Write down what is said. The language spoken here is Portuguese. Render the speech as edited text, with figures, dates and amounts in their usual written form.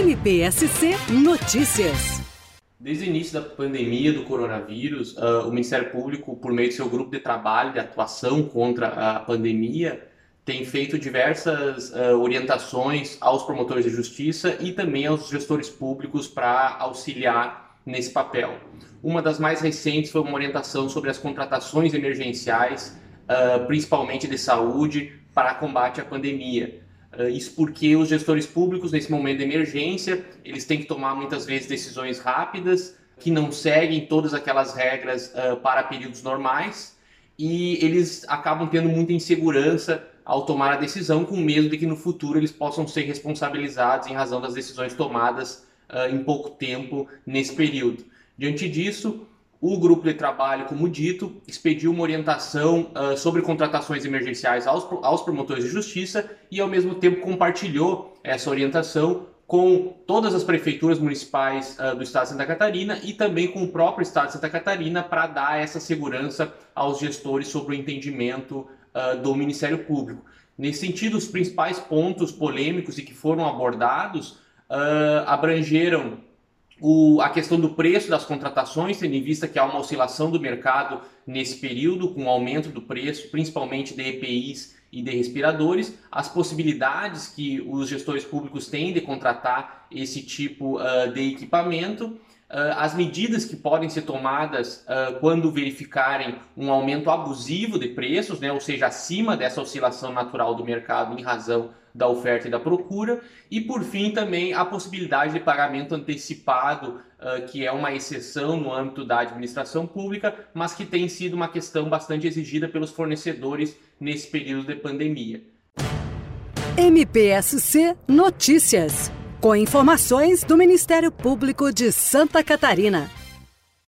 MPSC Notícias. Desde o início da pandemia do coronavírus, o Ministério Público, por meio do seu grupo de trabalho de atuação contra a pandemia, tem feito diversas orientações aos promotores de justiça e também aos gestores públicos para auxiliar nesse papel. Uma das mais recentes foi uma orientação sobre as contratações emergenciais, principalmente de saúde, para combate à pandemia. Isso porque os gestores públicos, nesse momento de emergência, eles têm que tomar muitas vezes decisões rápidas, que não seguem todas aquelas regras para períodos normais, e eles acabam tendo muita insegurança ao tomar a decisão, com medo de que no futuro eles possam ser responsabilizados em razão das decisões tomadas em pouco tempo nesse período. Diante disso, o grupo de trabalho, como dito, expediu uma orientação sobre contratações emergenciais aos promotores de justiça e, ao mesmo tempo, compartilhou essa orientação com todas as prefeituras municipais do Estado de Santa Catarina e também com o próprio Estado de Santa Catarina para dar essa segurança aos gestores sobre o entendimento do Ministério Público. Nesse sentido, os principais pontos polêmicos e que foram abordados abrangeram a questão do preço das contratações, tendo em vista que há uma oscilação do mercado nesse período, com aumento do preço, principalmente de EPIs e de respiradores, as possibilidades que os gestores públicos têm de contratar esse tipo de equipamento, as medidas que podem ser tomadas quando verificarem um aumento abusivo de preços, ou seja, acima dessa oscilação natural do mercado em razão da oferta e da procura, e por fim também a possibilidade de pagamento antecipado, que é uma exceção no âmbito da administração pública, mas que tem sido uma questão bastante exigida pelos fornecedores nesse período de pandemia. MPSC Notícias, com informações do Ministério Público de Santa Catarina.